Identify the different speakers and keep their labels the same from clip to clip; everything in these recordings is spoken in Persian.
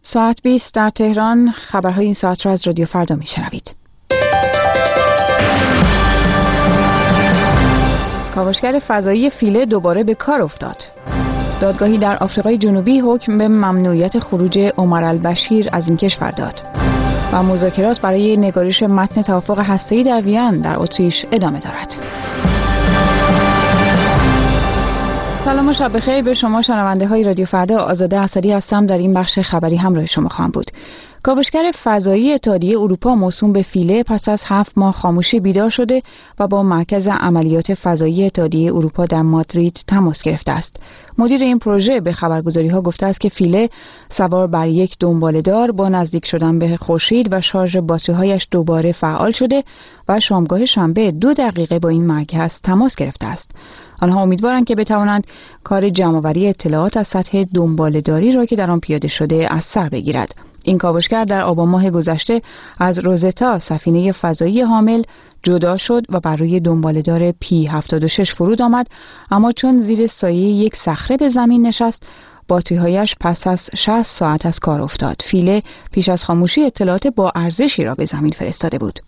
Speaker 1: ساعت 20 در تهران. خبرهای این ساعت را از رادیو فردا میشنوید. کاوشگر فضایی فیله دوباره به کار افتاد. دادگاهی در آفریقای جنوبی حکم به ممنوعیت خروج عمر البشیر از این کشور داد. و مذاکرات برای نگارش متن توافق هسته‌ای در وین در اتریش ادامه دارد. سلام و شب بخیر به شما شنونده های رادیو فردا. آزاده اسدی هستم. در این بخش خبری همراه شما خواهم بود. کاوشگر فضایی اتحادیه اروپا موسوم به فیله پس از 7 ماه خاموشی بیدار شده و با مرکز عملیات فضایی اتحادیه اروپا در مادرید تماس گرفته است. مدیر این پروژه به خبرگزاری‌ها گفته است که فیله سوار بر یک دنباله‌دار با نزدیک شدن به خورشید و شارژ باتری‌هایش دوباره فعال شده و شامگاه شنبه 2 دقیقه با این مرکز تماس گرفته است. آنها امیدوارند که بتوانند کار جمع‌آوری اطلاعات از سطح دنباله‌داری را که در آن پیاده شده از سر بگیرد. این کاوشگر در آبان ماه گذشته از روزتا سفینه فضایی حامل جدا شد و بر روی دنباله‌دار P-76 فرود آمد، اما چون زیر سایه یک صخره به زمین نشست باتری‌هایش پس از 60 ساعت از کار افتاد. فیله پیش از خاموشی اطلاعات با ارزشی را به زمین فرستاده بود.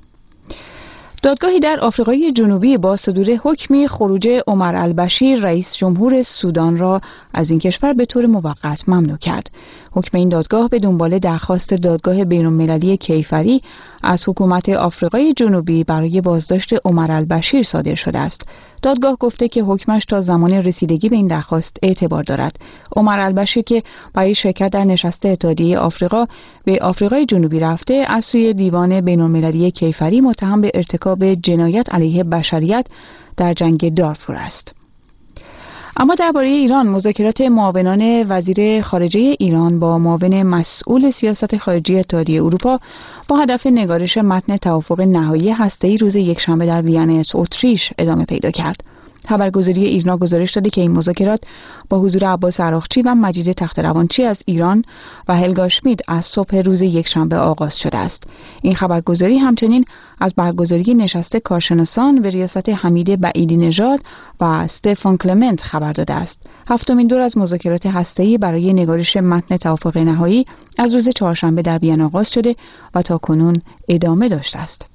Speaker 1: دادگاهی در آفریقای جنوبی با صدور حکمی خروج عمر البشیر رئیس جمهور سودان را از این کشور به طور موقت ممنوع کرد. حکم این دادگاه به دنبال درخواست دادگاه بین‌المللی کیفری از حکومت آفریقای جنوبی برای بازداشت عمر البشیر صادر شده است. دادگاه گفته که حکمش تا زمان رسیدگی به این درخواست اعتبار دارد. عمر البشیر که برای شرکت در نشست اتحادیه آفریقا به آفریقای جنوبی رفته، از سوی دیوان بین‌المللی کیفری متهم به ارتکاب جنایت علیه بشریت در جنگ دارفور است. اما درباره ایران، مذاکرات معاونان وزیر خارجه ایران با معاون مسئول سیاست خارجی اتحادیه اروپا با هدف نگارش متن توافق نهایی هسته‌ای روز یکشنبه در وین اتریش ادامه پیدا کرد. خبرگزاری ایرنا گزارش داده که این مذاکرات با حضور عباس عراقچی و مجید تخت‌روانچی از ایران و هلگا شمید از صبح روز یکشنبه آغاز شده است. این خبرگزاری همچنین از برگزاری نشست کارشناسان به ریاست حمید بعیدی نژاد و استفان کلمنت خبر داده است. هفتمین دور از مذاکرات هسته‌ای برای نگارش متن توافق نهایی از روز چهارشنبه در وین آغاز شده و تاکنون ادامه داشته است.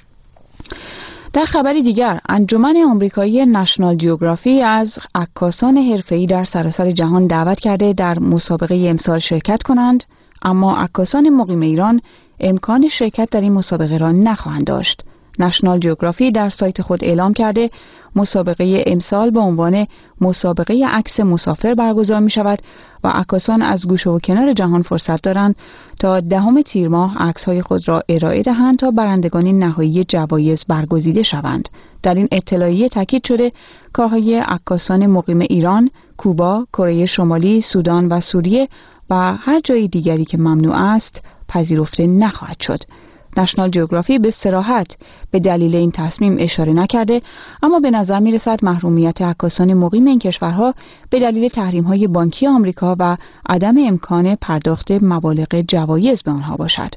Speaker 1: در خبری دیگر، انجمن آمریکایی نشنال جیوگرافی از عکاسان حرفه‌ای در سراسر جهان دعوت کرده در مسابقه امسال شرکت کنند، اما عکاسان مقیم ایران امکان شرکت در این مسابقه را نخواهند داشت. نشنال جیوگرافی در سایت خود اعلام کرده مسابقه امسال با عنوان مسابقه عکس مسافر برگزار می شود و عکاسان از گوشه و کنار جهان فرصت دارند تا 10 تیر ماه عکس‌های خود را ارائه دهند تا برندگان نهایی جوایز برگزیده شوند. در این اطلاعیه تاکید شده کارهای عکاسان مقیم ایران، کوبا، کره شمالی، سودان و سوریه و هر جای دیگری که ممنوع است پذیرفته نخواهد شد. نشنال جیوگرافی به صراحت به دلیل این تصمیم اشاره نکرده، اما به نظر می رسد محرومیت عکاسان مقیم این کشورها به دلیل تحریم‌های بانکی آمریکا و عدم امکان پرداخت مبالغ جوایز به آنها باشد.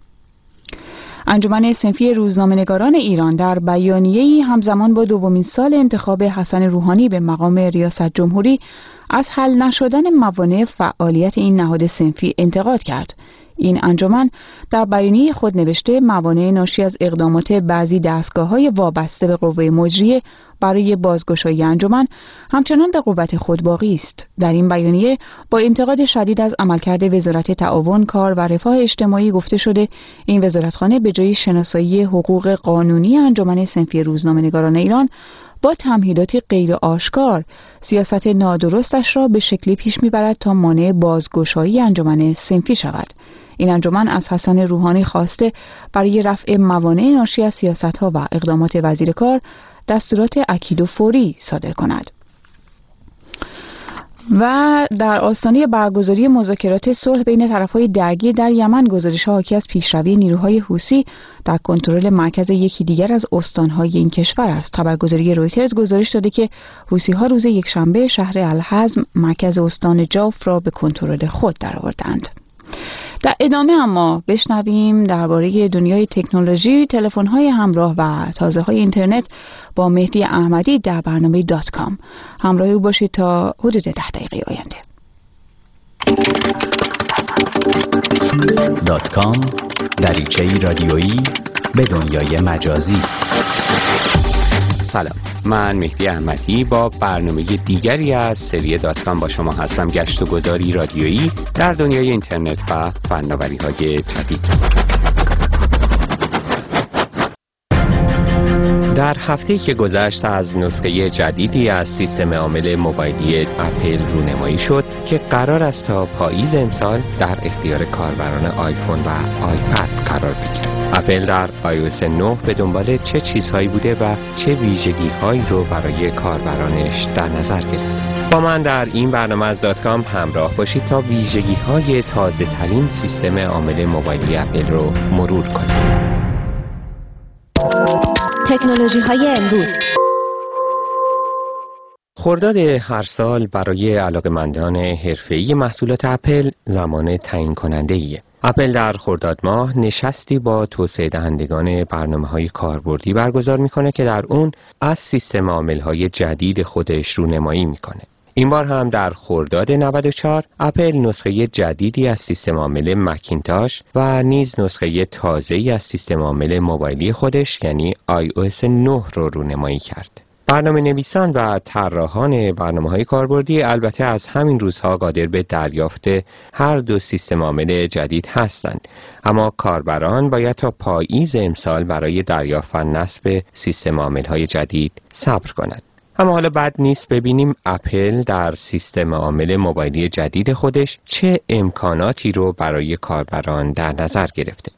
Speaker 1: انجمن صنفی روزنامه‌نگاران ایران در بیانیه‌ای همزمان با دومین سال انتخاب حسن روحانی به مقام ریاست جمهوری از حل نشدن موانع فعالیت این نهاد صنفی انتقاد کرد. این انجمن در بیانیه خود نوشته موانع ناشی از اقدامات بعضی دستگاه‌های وابسته به قوه مجریه برای بازگشایی انجمن همچنان به قوت خود باقی است. در این بیانیه با انتقاد شدید از عملکرد وزارت تعاون، کار و رفاه اجتماعی گفته شده این وزارتخانه به جای شناسایی حقوق قانونی انجمن صنفی روزنامه‌نگاران ایران با تمهیدات غیر آشکار سیاست نادرستش را به شکلی پیش میبرد تا مانع بازگشایی انجمن صنفی شود. این انجمن از حسن روحانی خواسته برای رفع موانع ناشی از سیاست‌ها و اقدامات وزیر کار دستورات اکید و فوری صادر کند. و در آستانه برگزاری مذاکرات صلح بین طرف‌های درگیر در یمن، گزارش‌ها حاکی از پیشروی نیروهای حوثی در کنترل مرکز یکی دیگر از استان‌های این کشور است. خبرگزاری رویترز گزارش داده که حوثی‌ها روز یکشنبه شهر الحزم، مرکز استان جوف را به کنترل خود درآوردند. در ادامه اما بشنویم درباره دنیای تکنولوژی، تلفن‌های همراه و تازه‌های اینترنت با مهدی احمدی در برنامه .com. همراه او باشید تا حدود 10 دقیقه آینده.
Speaker 2: .com دریچه‌ای رادیویی به دنیای مجازی.
Speaker 3: سلام، من مهدی احمدی با برنامه دیگری از سری .com با شما هستم. گشت و گذاری رادیویی در دنیای اینترنت و فناوری‌های جدید. در هفته‌ای که گذشت از نسخه جدیدی از سیستم عامل موبایلی اپل رونمایی شد که قرار است تا پاییز امسال در اختیار کاربران آیفون و آیپد قرار بگیرد. اپل در iOS 9 به دنبال چه چیزهایی بوده و چه ویژگی‌هایی رو برای کاربرانش در نظر گرفته؟ با من در این برنامه از .com همراه باشید تا ویژگی‌های تازه‌ترین سیستم عامل موبایلی اپل رو مرور کنیم.
Speaker 4: تکنولوژی‌های امروز.
Speaker 3: خرداد هر سال برای علاقه‌مندان حرفه‌ای محصولات اپل زمان تعیین کننده‌ایه. اپل در خرداد ماه نشستی با توسعه دهندگان برنامه‌های کاربردی برگزار می‌کنه که در اون از سیستم عامل‌های جدید خودش رونمایی می‌کنه. این بار هم در خرداد 94 اپل نسخه جدیدی از سیستم عامل مکینتاش و نیز نسخه تازه‌ای از سیستم عامل موبایلی خودش یعنی iOS 9 رو رونمایی کرد. برنامه نویسان و طراحان برنامه‌های کاربردی البته از همین روزها قادر به دریافت هر دو سیستم عامل جدید هستند، اما کاربران باید تا پاییز امسال برای دریافت و نصب سیستم عامل‌های جدید صبر کنند. اما حالا بد نیست ببینیم اپل در سیستم عامل موبایلی جدید خودش چه امکاناتی رو برای کاربران در نظر گرفته.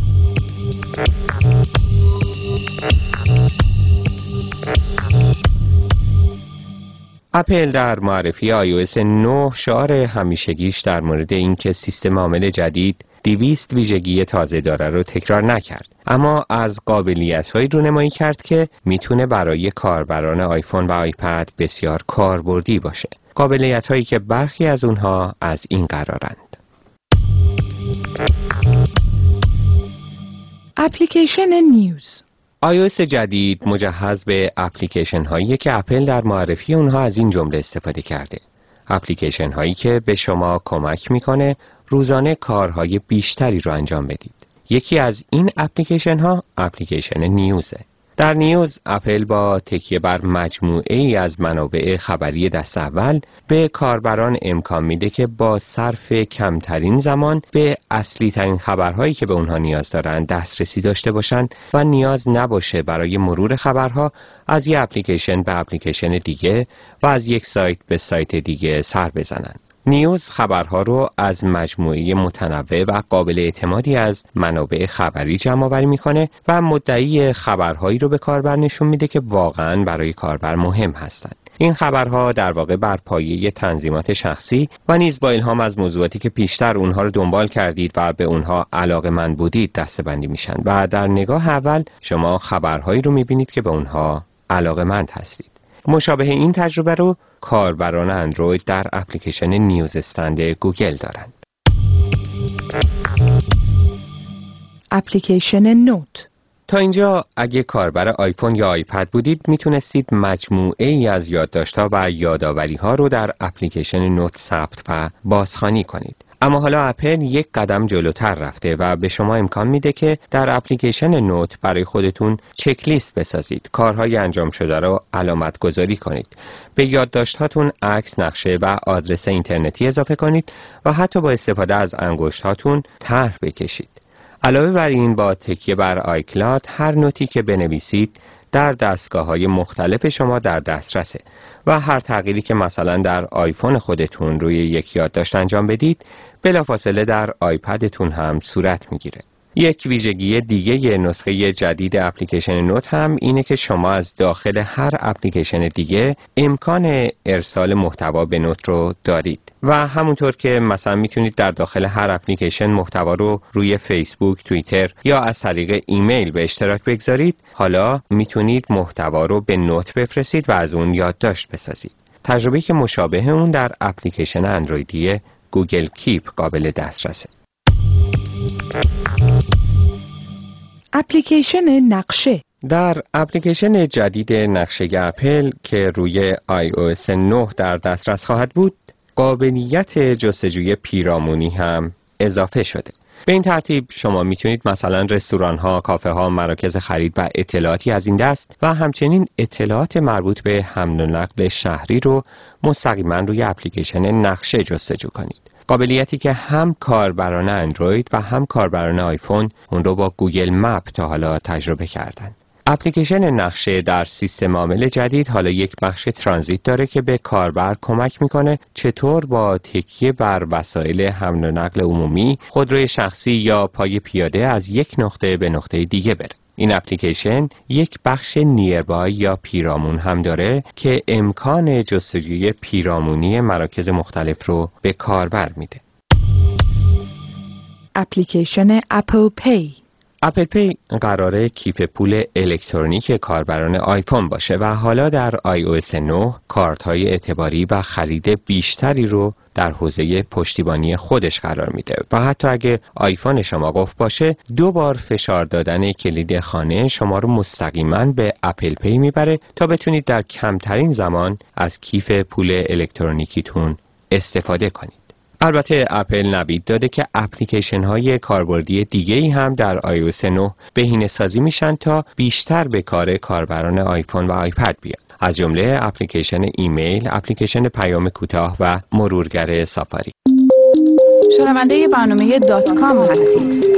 Speaker 3: اپل در معرفی iOS 9 شعار همیشگیش در مورد اینکه سیستم عامل جدید 200 ویژگی تازه داره رو تکرار نکرد، اما از قابلیت‌هایی رونمایی کرد که میتونه برای کاربران آیفون و آیپد بسیار کاربردی باشه. قابلیت‌هایی که برخی از اونها از این قرارند:
Speaker 1: اپلیکیشن نیوز.
Speaker 3: iOS جدید مجهز به اپلیکیشن هایی که اپل در معرفی اونها از این جمله استفاده کرده. اپلیکیشن هایی که به شما کمک میکنه روزانه کارهای بیشتری رو انجام بدید. یکی از این اپلیکیشن ها اپلیکیشن نیوزه. در نیوز اپل با تکیه بر مجموعه ای از منابع خبری دست اول به کاربران امکان میده که با صرف کمترین زمان به اصلی ترین خبرهایی که به اونها نیاز دارن دسترسی داشته باشند و نیاز نباشه برای مرور خبرها از یک اپلیکیشن به اپلیکیشن دیگه و از یک سایت به سایت دیگه سر بزنن. نیوز خبرها رو از مجموعه متنوع و قابل اعتمادی از منابع خبری جمع آوری میکنه و مدعی خبرهایی رو به کاربر نشون میده که واقعاً برای کاربر مهم هستند. این خبرها در واقع بر پایه تنظیمات شخصی و نیز با الهام از موضوعاتی که پیشتر اونها رو دنبال کردید و به اونها علاقه‌مند بودید دسته‌بندی میشن و در نگاه اول شما خبرهایی رو میبینید که به اونها علاقه‌مند هستید. مشابه این تجربه رو کاربران اندروید در اپلیکیشن نیوز استند گوگل دارند.
Speaker 1: اپلیکیشن نوت.
Speaker 3: تا اینجا اگه کاربر آیفون یا آیپد بودید میتونستید مجموعه ای از یادداشت‌ها و یادآوری‌ها رو در اپلیکیشن نوت ثبت و بازخوانی کنید. اما حالا اپل یک قدم جلوتر رفته و به شما امکان میده که در اپلیکیشن نوت برای خودتون چک لیست بسازید، کارهای انجام شده رو علامت گذاری کنید، به یادداشت‌هاتون عکس، نقشه و آدرس اینترنتی اضافه کنید و حتی با استفاده از انگشت‌هاتون طرح بکشید. علاوه بر این با تکیه بر آیکلاد هر نوتی که بنویسید در دستگاه‌های مختلف شما در دسترسه و هر تغییری که مثلا در آیفون خودتون روی یک یادداشت انجام بدید بلافاصله در آیپدتون هم صورت میگیره. یک ویژگی دیگه نسخه جدید اپلیکیشن نوت هم اینه که شما از داخل هر اپلیکیشن دیگه امکان ارسال محتوا به نوت رو دارید و همونطور که مثلا میتونید در داخل هر اپلیکیشن محتوا رو روی فیسبوک، توییتر یا از طریق ایمیل به اشتراک بگذارید، حالا میتونید محتوا رو به نوت بفرستید و از اون یادداشت بسازید. تجربه‌ای که مشابه اون در اپلیکیشن اندرویدی گوگل کیپ قابل دسترسه.
Speaker 1: اپلیکیشن نقشه.
Speaker 3: در اپلیکیشن جدید نقشه اپل که روی iOS 9 در دسترس خواهد بود، قابلیت جستجوی پیرامونی هم اضافه شده. به این ترتیب شما میتونید مثلا رستوران‌ها، کافه‌ها، مراکز خرید و اطلاعاتی از این دست و همچنین اطلاعات مربوط به حمل و نقل شهری رو مستقیما روی اپلیکیشن نقشه جستجو کنید. قابلیتی که هم کاربران اندروید و هم کاربران آیفون اون رو با گوگل مپ تا حالا تجربه کردن. اپلیکیشن نقشه در سیستم عامل جدید حالا یک بخش ترانزیت داره که به کاربر کمک میکنه چطور با تکیه بر وسایل حمل و نقل عمومی، خودروی شخصی یا پای پیاده از یک نقطه به نقطه دیگه بره. این اپلیکیشن یک بخش نیربای یا پیرامون هم داره که امکان جستجوی پیرامونی مراکز مختلف رو به کاربر میده.
Speaker 1: اپلیکیشن اپل پی.
Speaker 3: اپل پی قراره کیف پول الکترونیک کاربران آیفون باشه و حالا در iOS 9 کارت‌های اعتباری و خرید بیشتری رو در حوزه پشتیبانی خودش قرار میده و حتی اگه آیفون شما قفل باشه 2 بار فشار دادن کلید خانه شما رو مستقیما به اپل پی میبره تا بتونید در کمترین زمان از کیف پول الکترونیکیتون استفاده کنید. البته اپل نوید داده که اپلیکیشن های کاربردی دیگه‌ای هم در iOS 9 بهینه‌سازی میشن تا بیشتر به کار کاربران آیفون و آیپد بیاد. از جمله اپلیکیشن ایمیل، اپلیکیشن پیام کوتاه و مرورگر سافاری.
Speaker 1: شنونده برنامه .com هستید.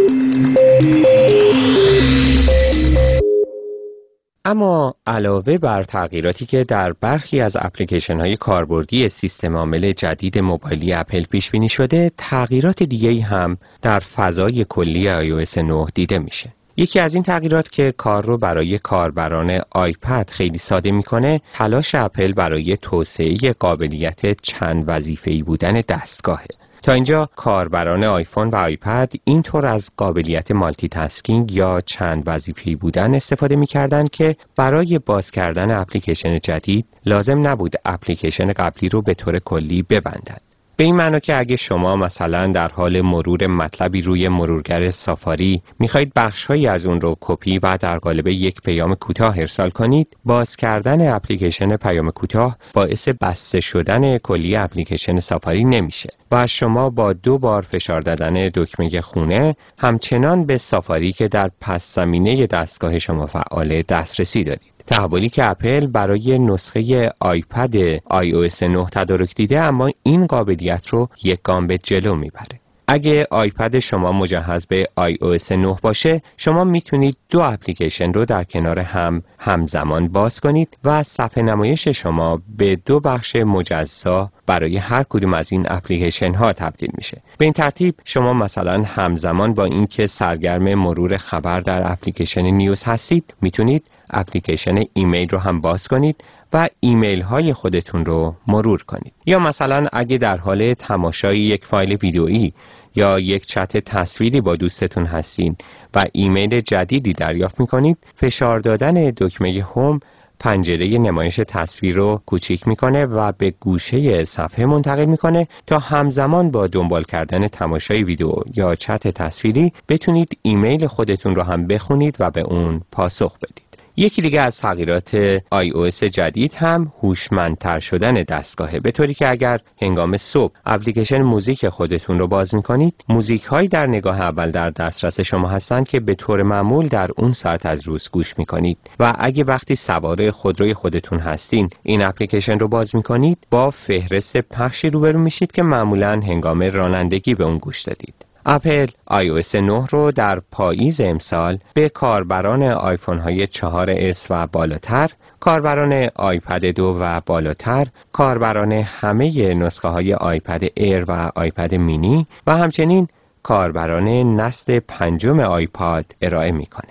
Speaker 3: اما علاوه بر تغییراتی که در برخی از اپلیکیشن‌های کاربردی سیستم عامل جدید موبایلی اپل پیش بینی شده، تغییرات دیگه‌ای هم در فضای کلی iOS 9 دیده میشه. یکی از این تغییرات که کار رو برای کاربران آیپد خیلی ساده میکنه، تلاش اپل برای توسعه قابلیت چند وظیفه‌ای بودن دستگاهه. تا اینجا کاربران آیفون و آیپد اینطور از قابلیت مالتی تاسکینگ یا چند وظیفه‌ای بودن استفاده می‌کردند که برای باز کردن اپلیکیشن جدید لازم نبود اپلیکیشن قبلی رو به طور کلی ببندند. به این معنی که اگه شما مثلا در حال مرور مطلبی روی مرورگر سافاری میخواید بخش‌هایی از اون رو کپی و در قالب یک پیام کوتاه ارسال کنید، باز کردن اپلیکیشن پیام کوتاه باعث بسته شدن کلی اپلیکیشن سافاری نمیشه و شما با 2 بار فشار دادن دکمه خونه همچنان به سافاری که در پس زمینه دستگاه شما فعال دسترسی دارید. تحولی که اپل برای نسخه آیپد iOS 9 تدارک دیده، اما این قابلیت رو یک گام به جلو میبره. اگه آیپد شما مجهز به iOS 9 باشه، شما میتونید 2 اپلیکیشن رو در کنار هم همزمان باز کنید و صفحه نمایش شما به 2 بخش مجزا برای هر کدوم از این اپلیکیشن ها تبدیل میشه. به این ترتیب شما مثلا همزمان با اینکه سرگرم مرور خبر در اپلیکیشن نیوز هستید، میتونید اپلیکیشن ایمیل رو هم باز کنید و ایمیل های خودتون رو مرور کنید. یا مثلا اگه در حال تماشای یک فایل ویدئویی یا یک چت تصویری با دوستتون هستین و ایمیل جدیدی دریافت میکنید، فشار دادن دکمه هوم پنجره نمایش تصویر رو کوچیک میکنه و به گوشه صفحه منتقل میکنه تا همزمان با دنبال کردن تماشای ویدیو یا چت تصویری بتونید ایمیل خودتون رو هم بخونید و به اون پاسخ بدید. یکی دیگه از تغییرات iOS جدید هم هوشمندتر شدن دستگاهه، به طوری که اگر هنگام صبح اپلیکیشن موزیک خودتون رو باز میکنید، موزیک هایی در نگاه اول در دسترس شما هستند که به طور معمول در اون ساعت از روز گوش میکنید و اگه وقتی سوار خودروی خودتون هستین این اپلیکیشن رو باز میکنید، با فهرست پخشی روبرو میشید که معمولاً هنگام رانندگی به اون گوش دادید. اپل iOS 9 رو در پاییز امسال به کاربران آیفون های 4S و بالاتر، کاربران آیپد 2 و بالاتر، کاربران همه نسخه های آیپد ایر و آیپد مینی و همچنین کاربران نسل 5 آیپاد ارائه میکنه.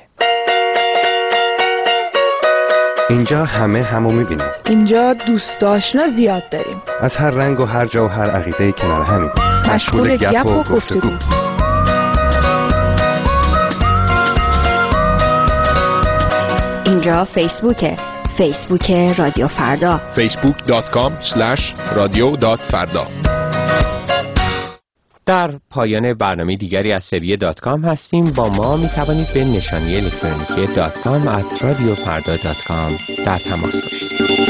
Speaker 5: اینجا همه همو میبینیم.
Speaker 1: اینجا دوست آشنا زیاد داریم.
Speaker 5: از هر رنگ و هر جا و هر عقیده کنار همین.
Speaker 1: مشغول گپ و گفتگو.
Speaker 4: اینجا فیسبوک رادیو فردا.
Speaker 6: facebook.com/radio.farda.
Speaker 3: در پایان برنامه دیگری از سری .com هستیم. با ما می توانید به نشانی الکترونیکی .com @radiofarda.com در تماس باشید.